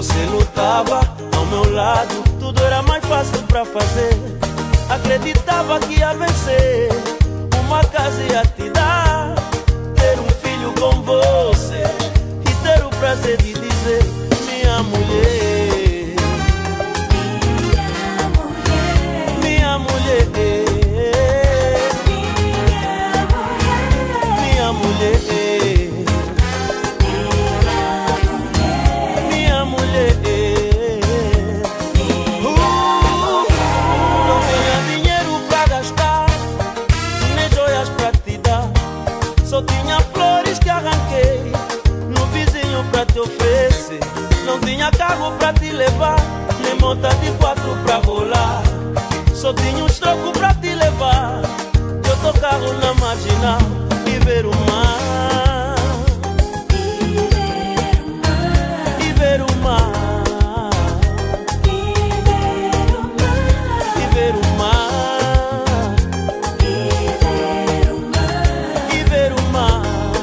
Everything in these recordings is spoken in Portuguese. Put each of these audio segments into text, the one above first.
Você lutava ao meu lado, tudo era mais fácil pra fazer. Acreditava que ia vencer, uma casa ia te dar, ter um filho com você e ter o prazer de dizer minha mulher, minha mulher, minha mulher, minha mulher. Não tinha dinheiro pra gastar, nem joias pra te dar, só tinha flores que arranquei no vizinho pra te oferecer. Não tinha carro pra te levar, nem monta de 4 pra rolar, só tinha uns trocos pra te levar, de outro carro na marginal e ver o mar, e ver o mar, e ver o mar, e ver o mar.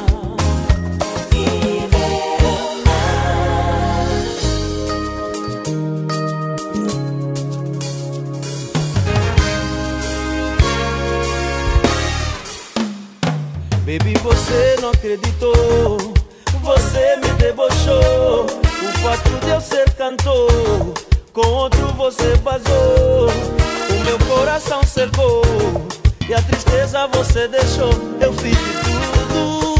Baby, você não acreditou, você me debochou. O fato de eu ser cantor, com outro você vazou. O meu coração secou e a tristeza você deixou. Eu fiz de tudo